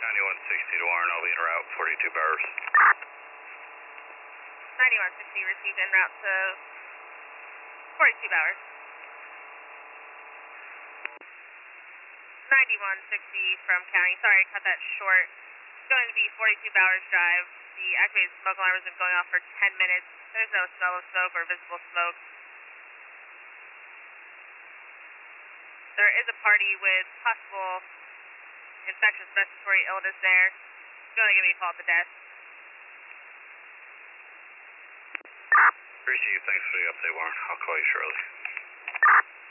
9160 to Warren, I'll be en route, 42 Bowers. 9160 received en route to 42 Bowers. 9160 from county, sorry, cut that short. It's going to be 42 Bowers Drive. The activated smoke alarm has been going off for 10 minutes. There's no smell of smoke or visible smoke. There is a party with possible infectious respiratory illness there. It's going to give me a call at the desk. Received, thanks for the update, Warren. I'll call you shortly.